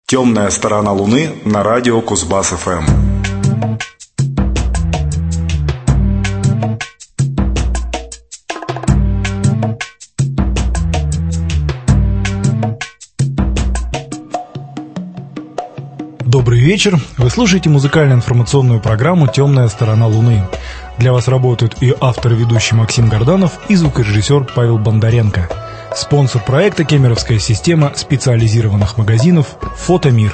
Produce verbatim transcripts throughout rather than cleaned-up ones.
Темная сторона Луны на радио Кузбасс-ФМ. Добрый вечер. Вы слушаете музыкально-информационную программу «Темная сторона Луны». Для вас работают и автор и ведущий Максим Горданов, и звукорежиссер Павел Бондаренко. Спонсор проекта — кемеровская система специализированных магазинов «Фотомир».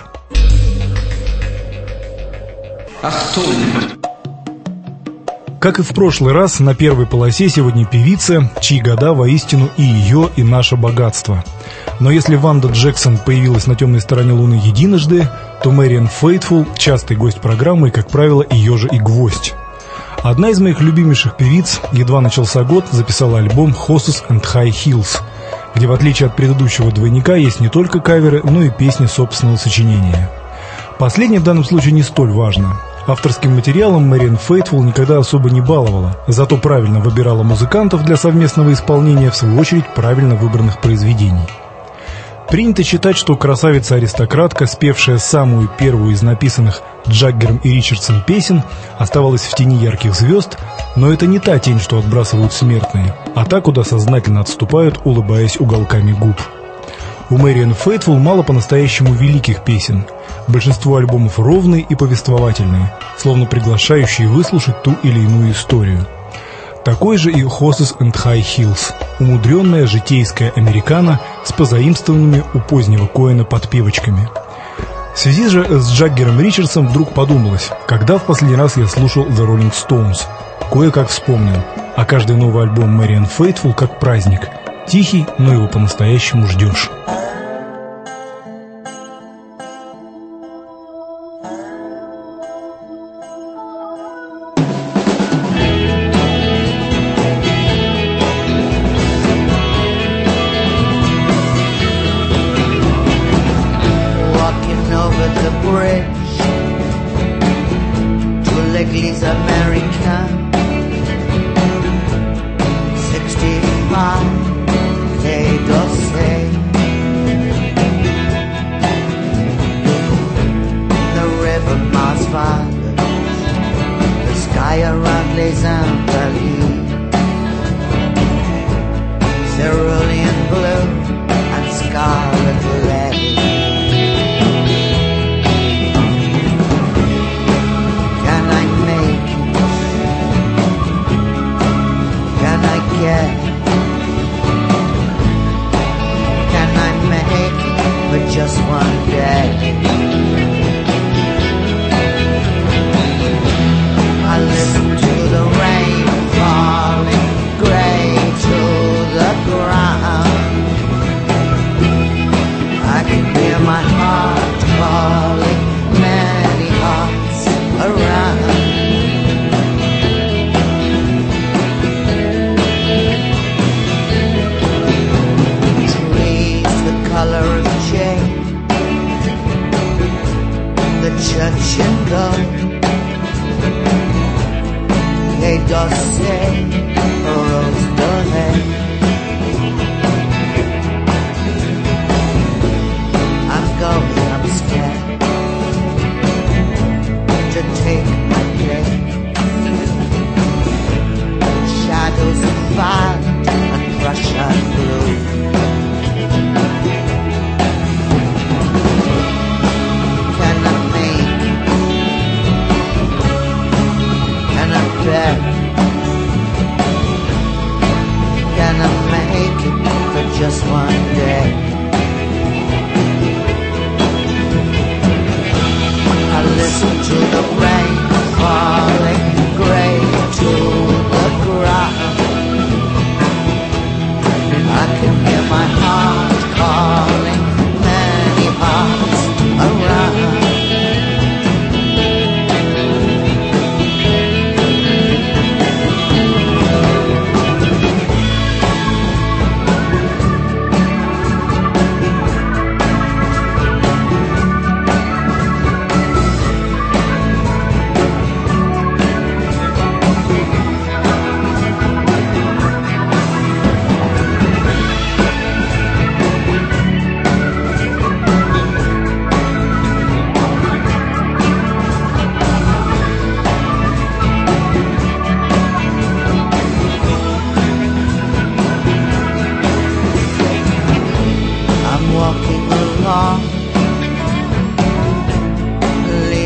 Ахтун. Как и в прошлый раз, на первой полосе сегодня певица, чьи года воистину и ее, и наше богатство. Но если Ванда Джексон появилась на темной стороне Луны единожды, то Мэриан Фейтфул — частый гость программы и, как правило, ее же и гвоздь. Одна из моих любимейших певиц, едва начался год, записала альбом «Horses and High Heels», где, в отличие от предыдущего двойника, есть не только каверы, но и песни собственного сочинения. Последнее в данном случае не столь важно. Авторским материалом Мэриан Фейтфул никогда особо не баловала, зато правильно выбирала музыкантов для совместного исполнения, в свою очередь, правильно выбранных произведений. Принято считать, что красавица-аристократка, спевшая самую первую из написанных Джаггером и Ричардсом песен, оставалась в тени ярких звезд, но это не та тень, что отбрасывают смертные, а та, куда сознательно отступают, улыбаясь уголками губ. У Мэриан Фейтфул мало по-настоящему великих песен. Большинство альбомов ровные и повествовательные, словно приглашающие выслушать ту или иную историю. Такой же и «Horses and High Heels», умудренная житейская американо с позаимствованными у позднего Коэна подпевочками. В связи же с Джаггером Ричардсом вдруг подумалось, когда в последний раз я слушал The Rolling Stones. Кое-как вспомнил, а каждый новый альбом Мэриан Фейтфул как праздник. Тихий, но его по-настоящему ждешь.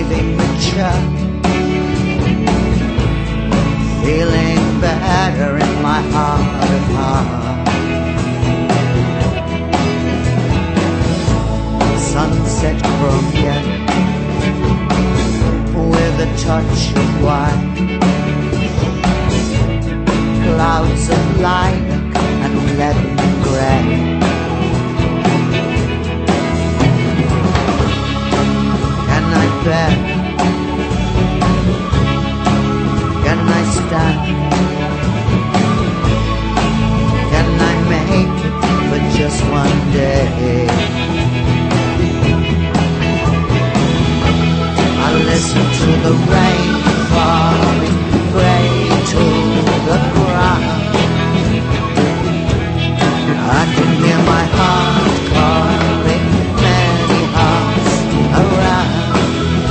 leaving the church, feeling better in my heart of hearts. Sunset chromia with a touch of white, clouds of lilac and leaden grey. Can I bear? Can I stand? Can I make it for just one day? I listen to the rain falling, pray to the ground. I can hear my heart calling many hearts around.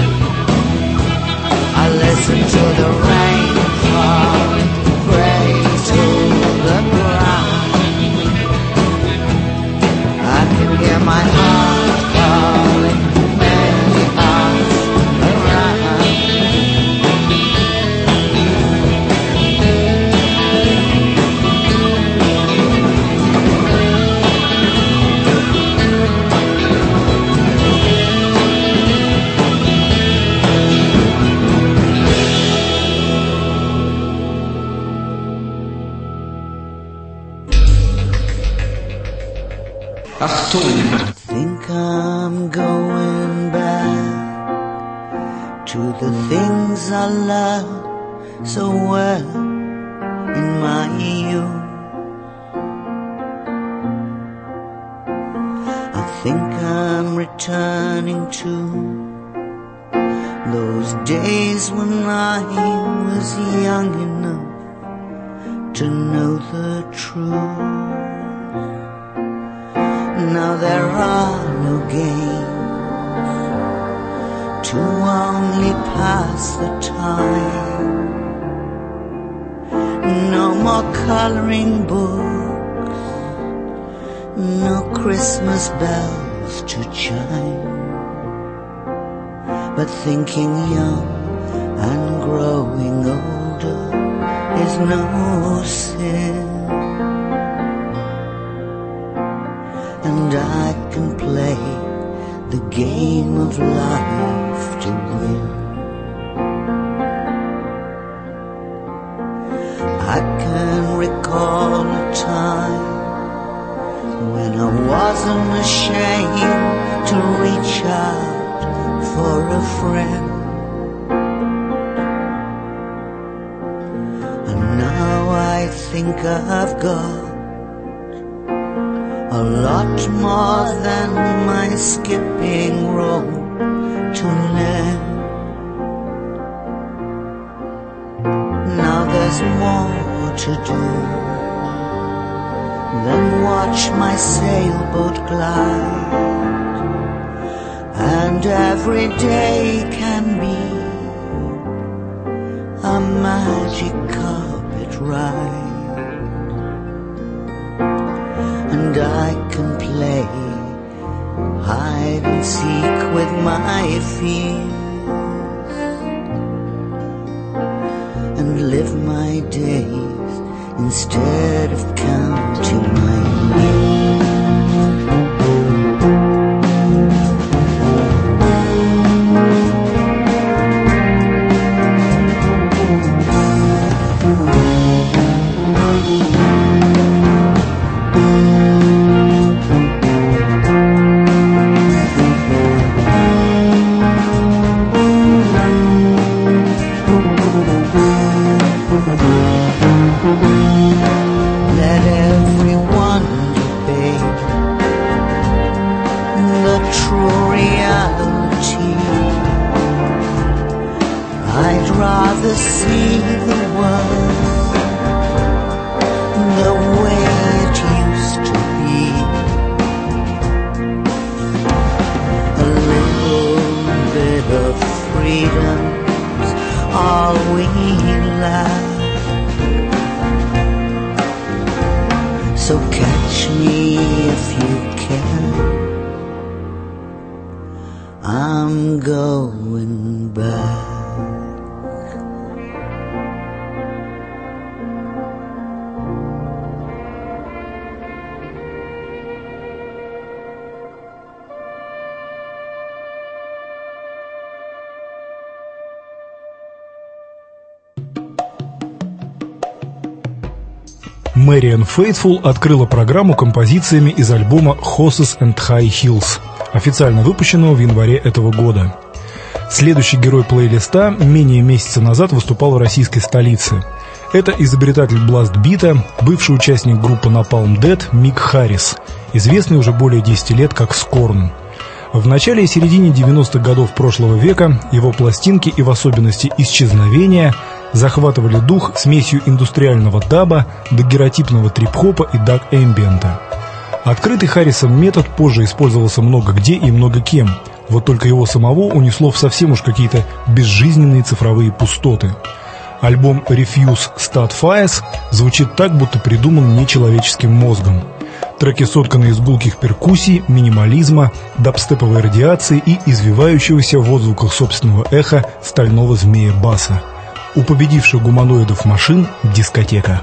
I listen to the rain falling, pray to the ground. I can hear my heart calling many hearts around. Achtung! I think I'm going back to the things I loved so well in my youth. I think I'm returning to those days when I was young enough to know the truth. Now there are no games to only pass the time. No more coloring books, no Christmas bells to chime. But thinking young and growing older is no sin. And I can play the game of life to win. I can recall a time when I wasn't ashamed to reach out for a friend. And now I think I've got a lot more than my skipping rope to lend. Now there's more to do than watch my sailboat glide. And every day can be a magic carpet ride. And I can play hide and seek with my fears and live my days instead of counting my years. Let everyone I'm going back. Мэриан Фейтфул открыла программу композициями из альбома «Horses and High Heels», официально выпущенного в январе этого года. Следующий герой плейлиста менее месяца назад выступал в российской столице. Это изобретатель бласт-бита, бывший участник группы Napalm Death Мик Харрис, известный уже более десяти лет как Скорн. В начале и середине девяностых годов прошлого века его пластинки и в особенности «Исчезновения» захватывали дух смесью индустриального даба, дагеротипного трип-хопа и даг-эмбиента. Открытый Харрисом метод позже использовался много где и много кем, вот только его самого унесло в совсем уж какие-то безжизненные цифровые пустоты. Альбом «Refuse Start Fires» звучит так, будто придуман нечеловеческим мозгом. Треки сотканы из гулких перкуссий, минимализма, дабстеповой радиации и извивающегося в отзвуках собственного эха стального змея баса. У победивших гуманоидов машин дискотека.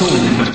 Achtung!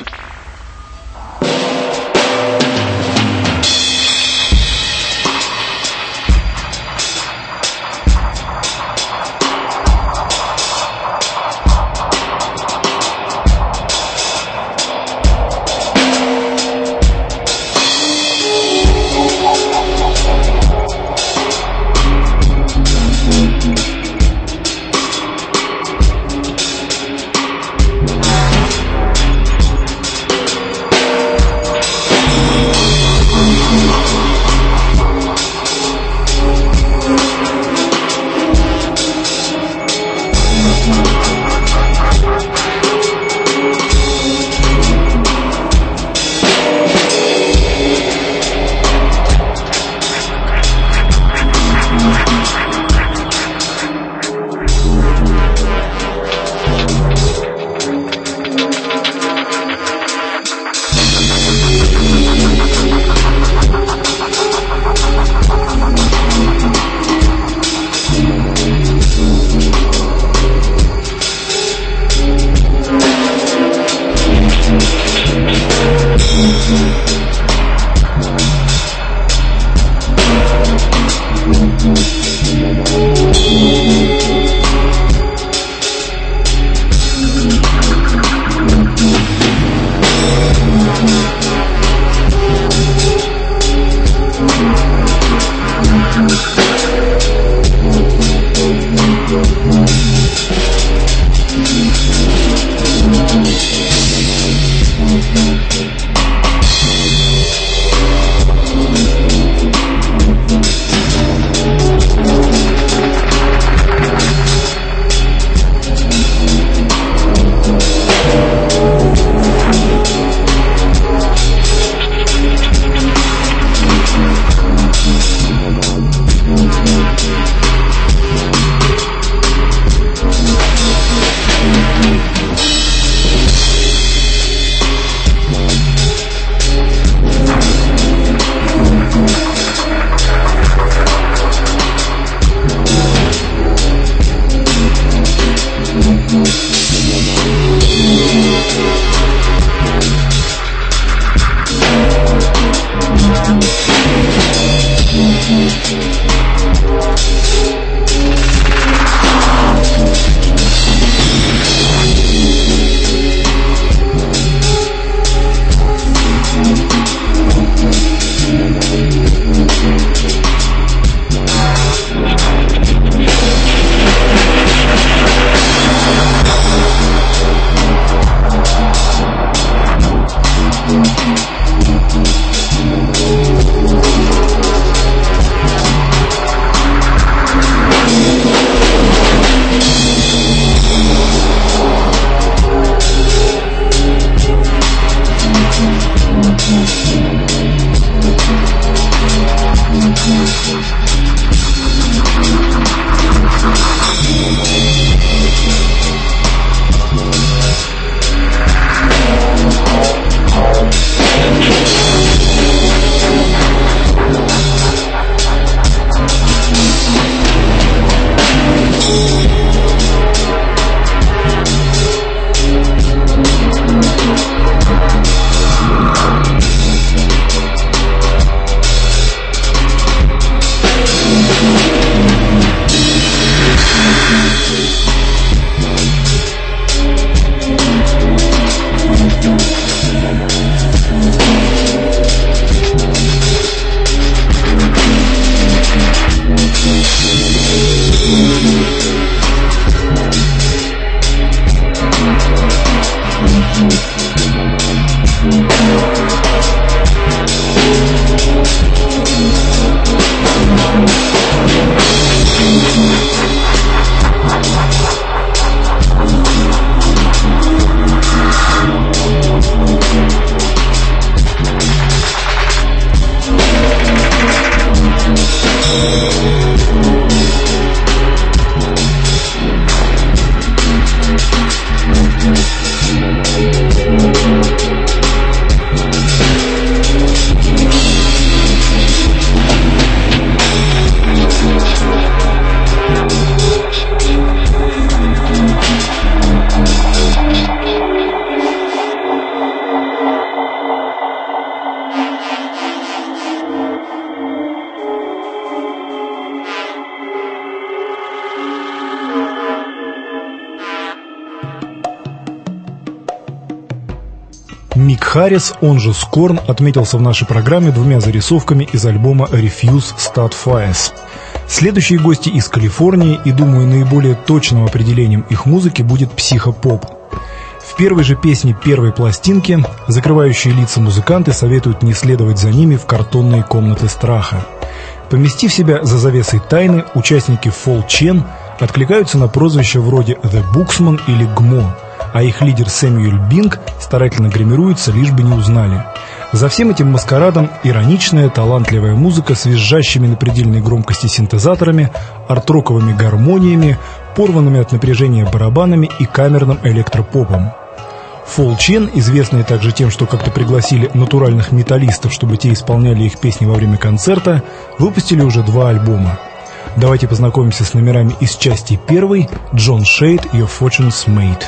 Харрис, он же Скорн, отметился в нашей программе двумя зарисовками из альбома «Refuse Start Fires». Следующие гости из Калифорнии, и, думаю, наиболее точным определением их музыки будет психопоп. В первой же песне первой пластинки закрывающие лица музыканты советуют не следовать за ними в картонные комнаты страха. Поместив себя за завесой тайны, участники Фол Чен откликаются на прозвища вроде «The Booksman» или «Гмо», а их лидер Сэмюэль Бинг старательно гримируется, лишь бы не узнали. За всем этим маскарадом ироничная, талантливая музыка с визжащими на предельной громкости синтезаторами, арт-роковыми гармониями, порванными от напряжения барабанами и камерным электропопом. Фол Чен, известные также тем, что как-то пригласили натуральных металлистов, чтобы те исполняли их песни во время концерта, выпустили уже два альбома. Давайте познакомимся с номерами из части первой «John Shade, Your Fortune's Made».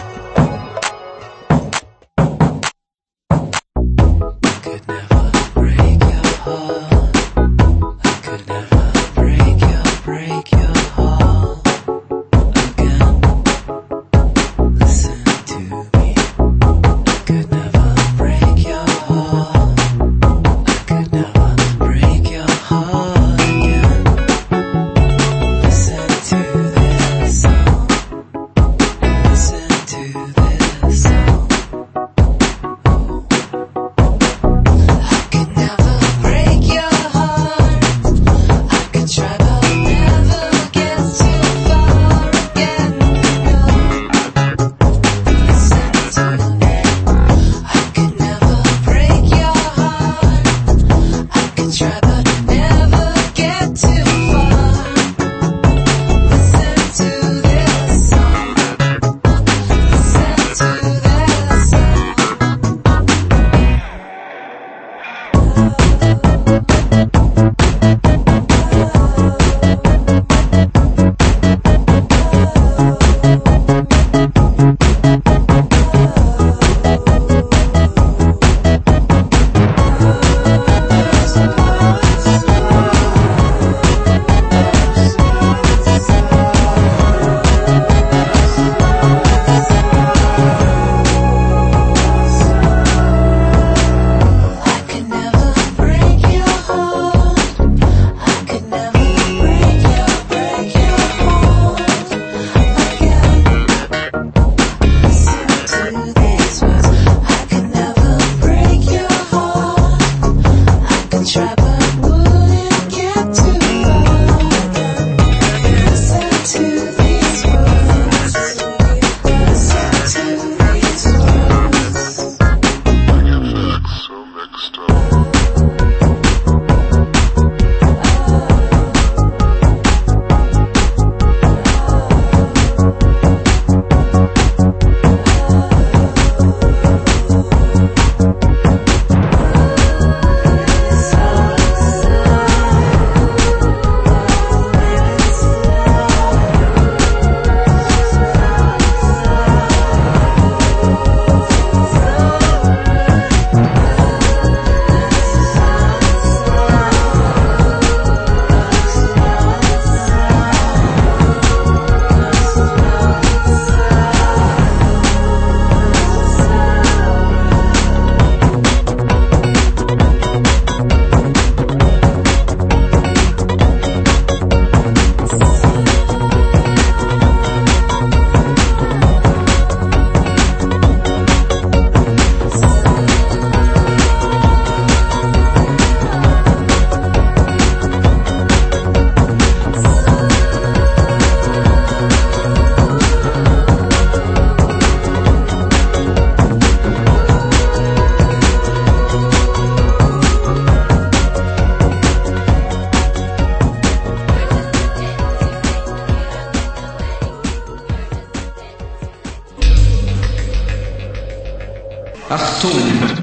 Achtung!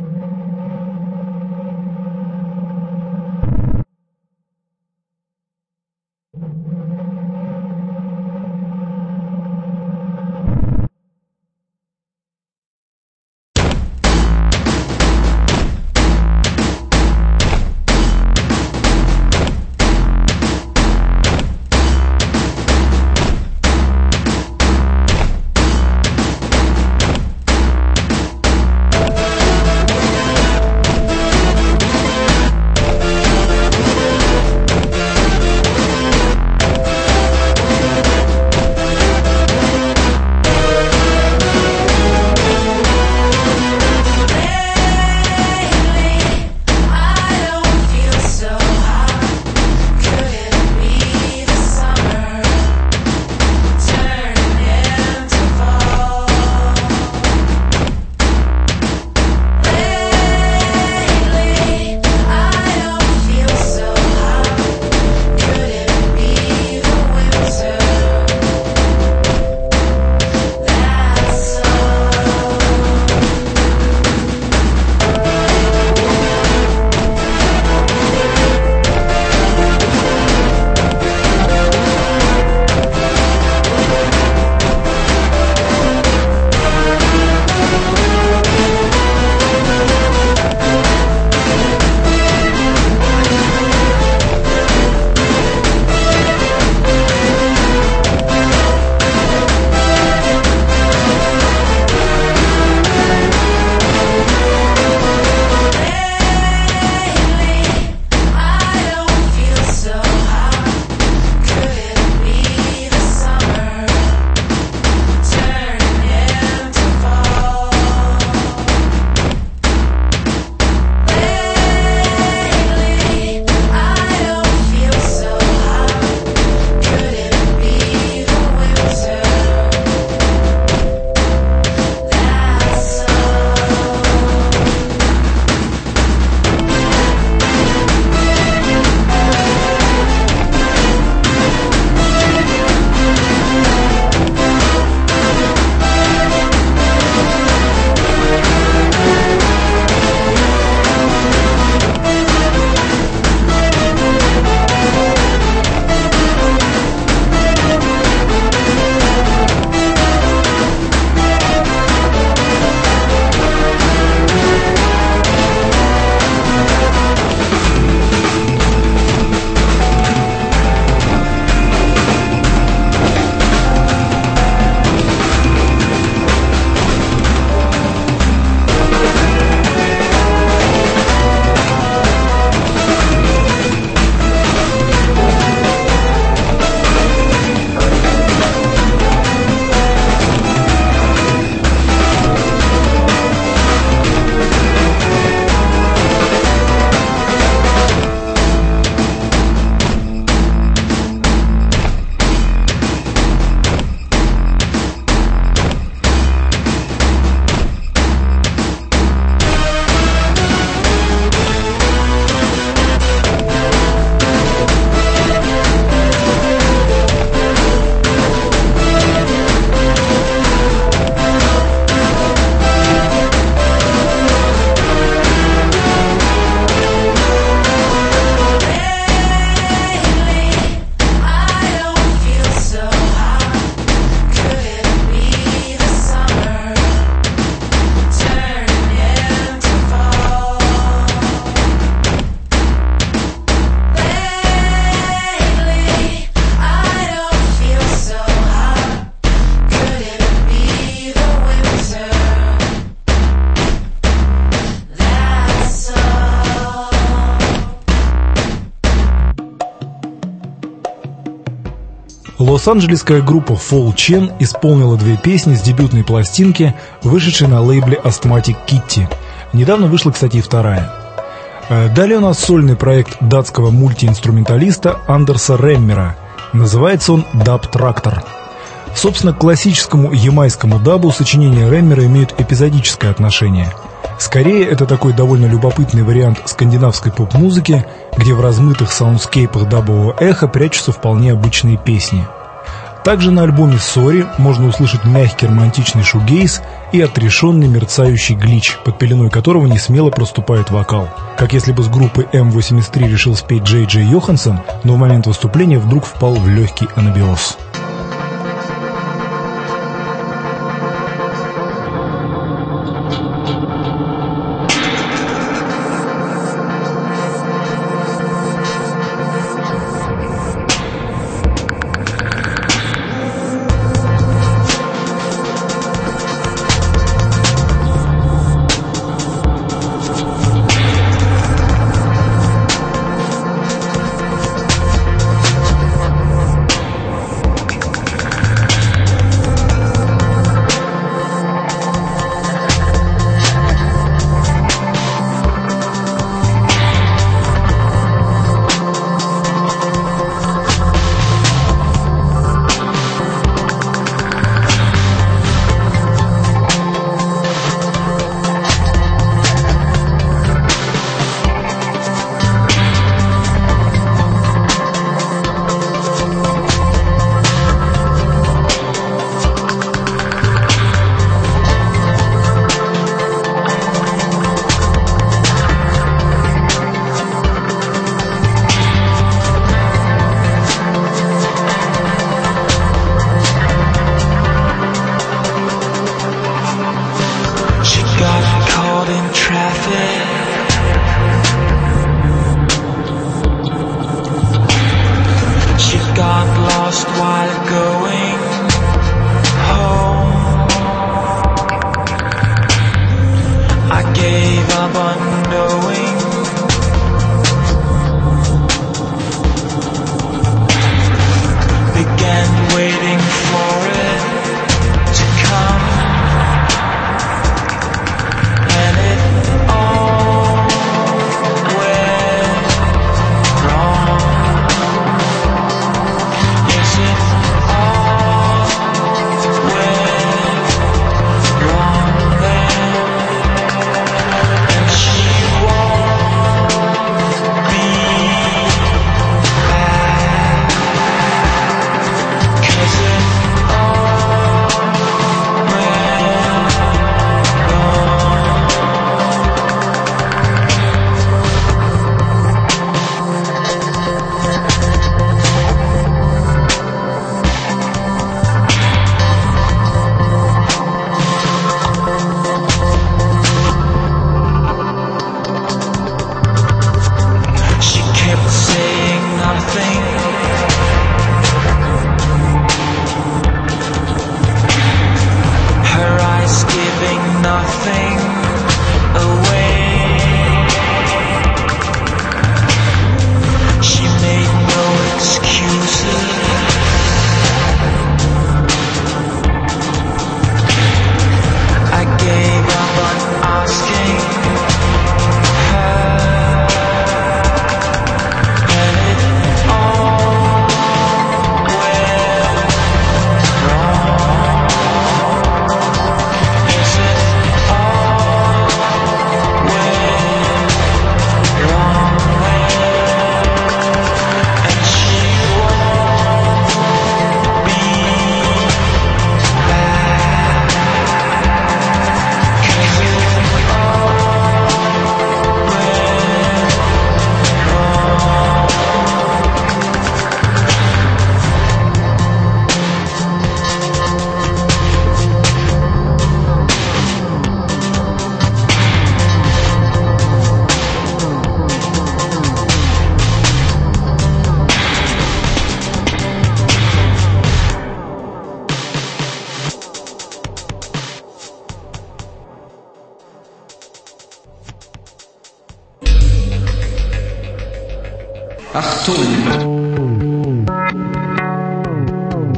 Лос-Анджелесская группа Fall Chen исполнила две песни с дебютной пластинки, вышедшей на лейбле Asthmatic Kitty. Недавно вышла, кстати, и вторая. Далее у нас сольный проект датского мультиинструменталиста Андерса Реммера. Называется он «Даб Трактор». Собственно, к классическому ямайскому дабу сочинения Реммера имеют эпизодическое отношение. Скорее, это такой довольно любопытный вариант скандинавской поп-музыки, где в размытых саундскейпах дабового эха прячутся вполне обычные песни. Также на альбоме «Sorry» можно услышать мягкий романтичный шугейз и отрешенный мерцающий глич, под пеленой которого не смело проступает вокал. Как если бы с группы эм восемьдесят три решил спеть Джей Джей Йоханссон, но в момент выступления вдруг впал в легкий анабиоз. Achtung!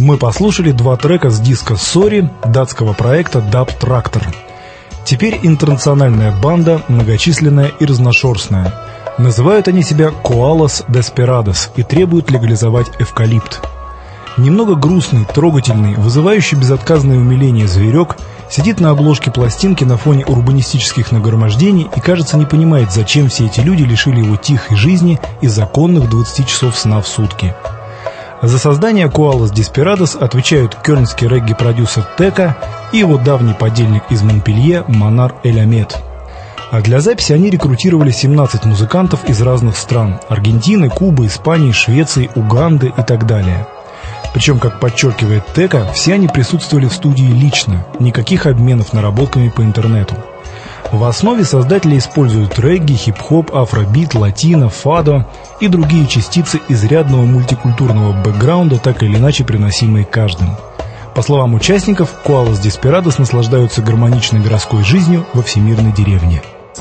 Мы послушали два трека с диска «Sorry» датского проекта Dub Tractor. Теперь интернациональная банда, многочисленная и разношерстная. Называют они себя Koalas Desperados и требуют легализовать эвкалипт. Немного грустный, трогательный, вызывающий безотказное умиление зверек сидит на обложке пластинки на фоне урбанистических нагромождений и, кажется, не понимает, зачем все эти люди лишили его тихой жизни и законных двадцати часов сна в сутки. За создание Koalas Desperados отвечают кёльнский регги-продюсер Тека и его давний подельник из Монпелье Манар Эль-Амед. А для записи они рекрутировали семнадцать музыкантов из разных стран – Аргентины, Кубы, Испании, Швеции, Уганды и так далее. Причем, как подчеркивает Тека, все они присутствовали в студии лично, никаких обменов наработками по интернету. В основе создатели используют регги, хип-хоп, афробит, латино, фадо и другие частицы изрядного мультикультурного бэкграунда, так или иначе приносимые каждым. По словам участников, Koalas Desperados наслаждаются гармоничной городской жизнью во всемирной деревне.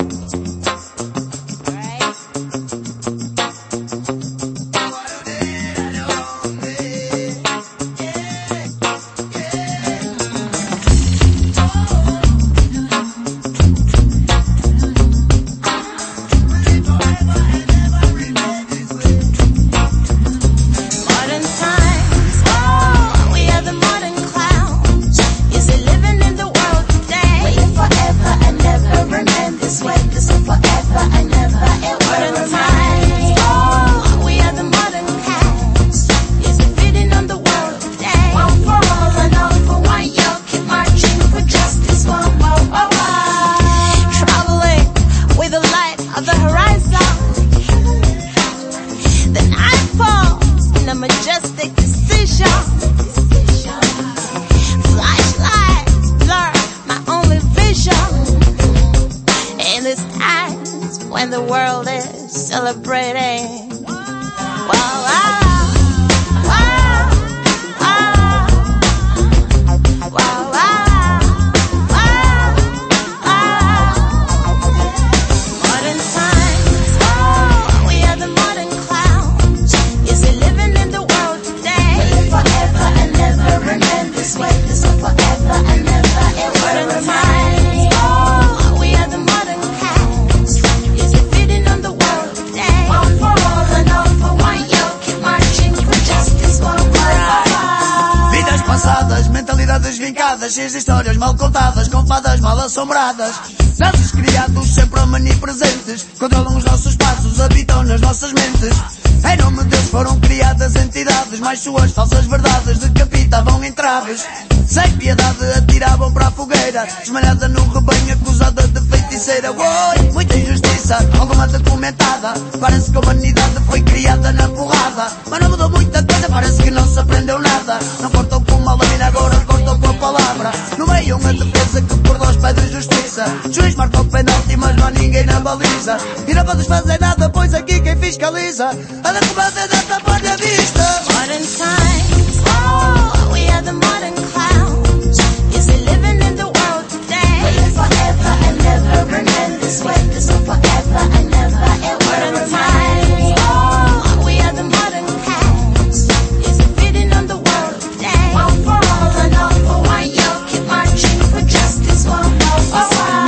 Cheias de histórias mal contadas, com fadas mal assombradas. Nossos criados sempre omnipresentes, controlam os nossos passos, habitam nas nossas mentes. Em nome deles foram criadas entidades, mas suas falsas verdades decapitavam entraves. Sem piedade atiravam para a fogueira, esmalhada no rebanho acusada de feiticeira. Oi, muita injustiça, alguma documentada. Parece que a humanidade foi criada na porrada, mas não mudou muita coisa, parece que não se aprendeu nada. Não cortam com uma lâmina, agora cortam com a palavra. No meio uma defesa que por dois pede justiça. Juiz marca o penalti, mas não há ninguém na baliza. E não podes fazer nada, pois aqui quem fiscaliza a decomanda da tapar a vista. Modern times, oh, we are the modern clowns. Is it living in the world today? Will it forever and never remain this way? This will forever and never ever modern times, oh, we are the modern clowns. Is it fitting on the world today? One for all and all for one, yo, keep marching for justice, one for all.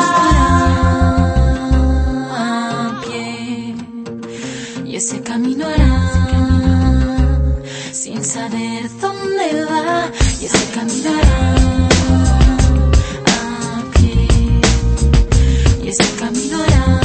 Y ese camino hará sin saber dónde va, y ese camino hará a pie, y ese camino hará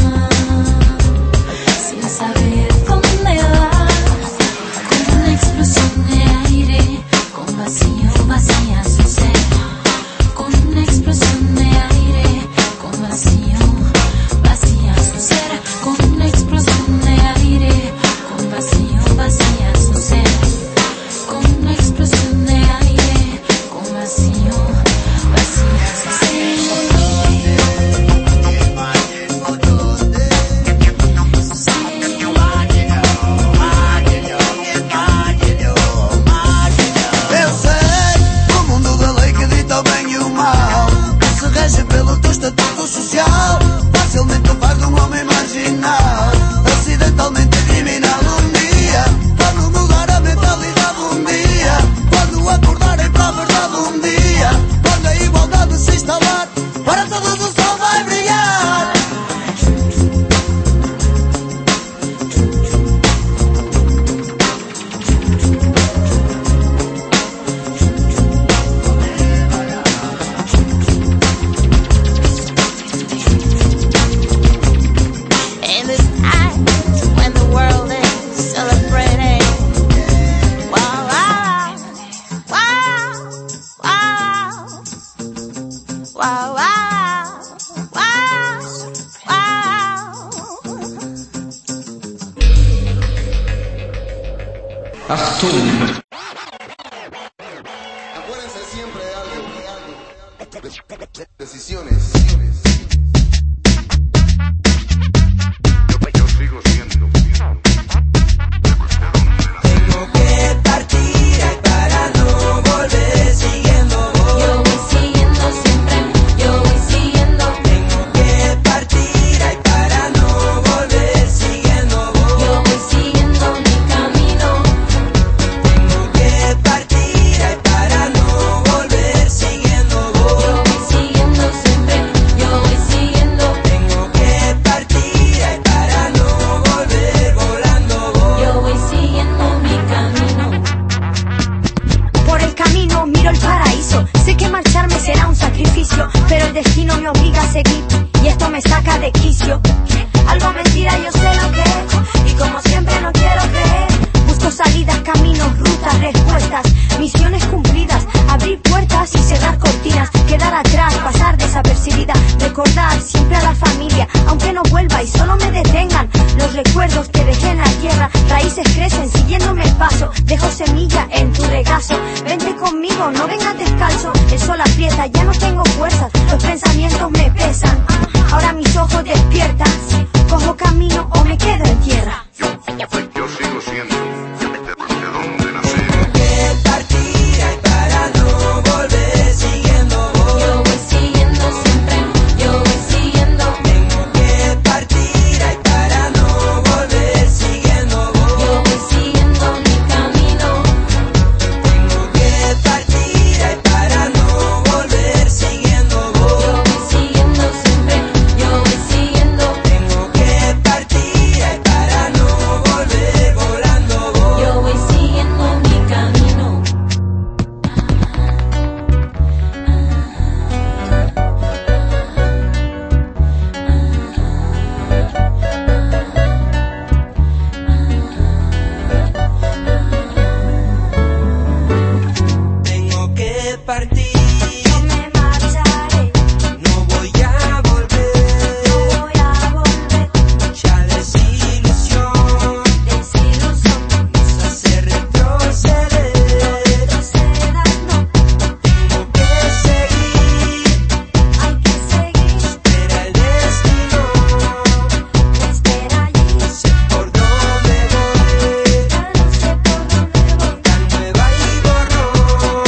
sin saber dónde va, con una explosión de aire, con vacío, vacía su ser, con una explosión de aire, con vacío, vacía su ser, con una explosión de aire, con vacío, vacía su ser, con una explosión de aire, con vacío. Achtung. Acuérdense siempre de algo, de algo. Decisiones. Yo sigo siendo. Tengo que partir para no volver siguiendo vos. Yo voy siguiendo siempre, yo voy siguiendo. Tengo que partir para no volver siguiendo vos. Yo voy siguiendo mi camino. Tengo que partir para no volver siguiendo vos. Yo voy siguiendo siempre, yo voy siguiendo. Tengo que partir para no volver volando vos. Yo voy siguiendo mi camino. Por el camino miro el paraíso. Sé que marcharme será un sacrificio, pero el destino me obliga a seguir y esto me saca de quicio. Algo mentira, yo sé lo que he hecho y como siempre no quiero creer. Busco salidas, caminos, rutas, respuestas, misiones cumplidas, abrir puertas y cerrar cortinas, quedar atrás, pasar desapercibida, recordar siempre a la familia, aunque no vuelva y solo me detengan los recuerdos que dejé en la tierra. Raíces crecen siguiéndome el paso, dejo semilla en tu regazo. Vente conmigo, no vengas descalzo, el sol aprieta, ya no tengo fuerzas, los pensamientos me pesan. Ahora mis ojos despiertan, cojo camino o me quedo en tierra. Yo sigo siendo. De donde nací. Tengo que partir para no volver siguiendo vos. Yo voy siguiendo siempre, yo voy siguiendo. Tengo que partir para no volver siguiendo vos. Yo voy siguiendo mi camino. Tengo que partir para no volver siguiendo vos. Yo voy siguiendo siempre, yo voy siguiendo. Tengo que partir para no volver volando vos. Yo voy siguiendo mi camino. Tengo que partir, No me marcharé, no voy a volver. no voy a volver. Mucha desilusión Desilusión, nos hace retroceder. retrocedas, no, Tengo que seguir, hay que seguir. espera el destino. Espera allí, Sé por dónde voy, ya no sé por dónde voy. tan nueva y borrón.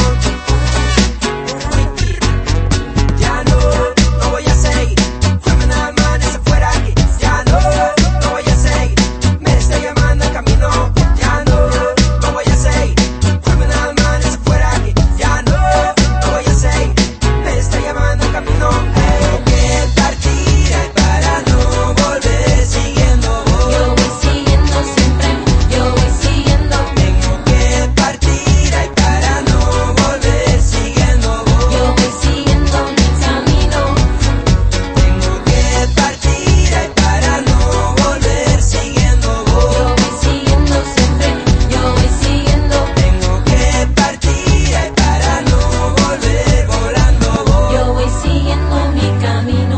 Ya no, no voy a seguir. Criminal man, ese fuera aquí. Ya no, no voy a seguir. Me está llamando el camino. Ya no, no voy a seguir. Criminal man, ese fuera aquí. Ya no, no voy a seguir. Me está llamando el camino. Tengo que partir para no volver siguiendo vos. Yo voy siguiendo siempre, yo voy siguiendo. Tengo que partir para no volver siguiendo vos. Yo voy siguiendo mi camino. Tengo que partir para no volver siguiendo vos. Yo voy siguiendo siempre, yo voy siguiendo. Tengo que partir para no volver volando vos. Yo voy siguiendo mi camino.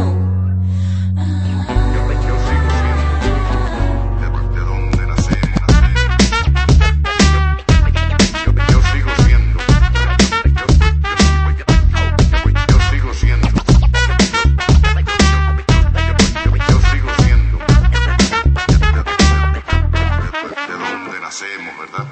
Yo sigo siendo. De donde nací. Yo sigo siendo. Yo sigo siendo. Yo sigo siendo. De donde nacemos, ¿verdad?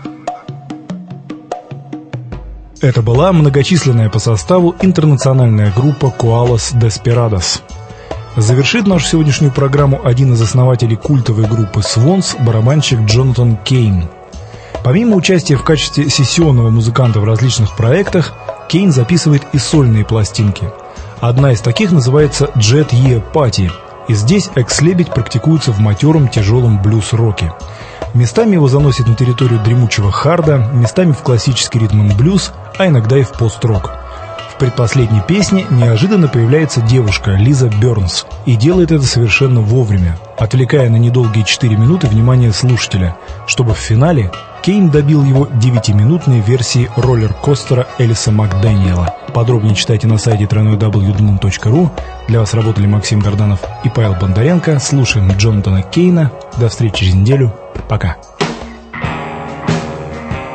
Это была многочисленная по составу интернациональная группа Koalas Desperados. Завершит нашу сегодняшнюю программу один из основателей культовой группы Swans, барабанщик Джонатан Кейн. Помимо участия в качестве сессионного музыканта в различных проектах, Кейн записывает и сольные пластинки. Одна из таких называется Jet Year Party, и здесь экс-лебедь практикуется в матером тяжелом блюз-роке. Местами его заносит на территорию дремучего харда, местами в классический ритм-н-блюз, а иногда и в пост-рок. В предпоследней песне неожиданно появляется девушка Лиза Бернс и делает это совершенно вовремя, отвлекая на недолгие четыре минуты внимание слушателя, чтобы в финале Кейн добил его девятиминутной версии роллер-костера Элиса Макдэниела. Подробнее читайте на сайте дабл ю дабл ю дабл ю точка дмун точка ру. Для вас работали Максим Горданов и Павел Бондаренко. Слушаем Джонатана Кейна. До встречи через неделю. Пока.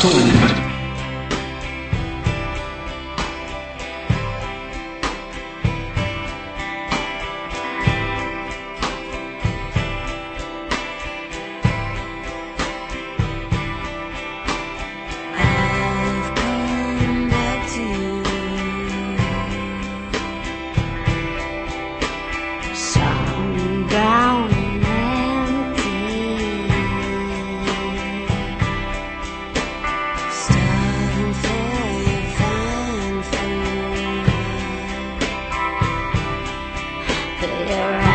Achtung! There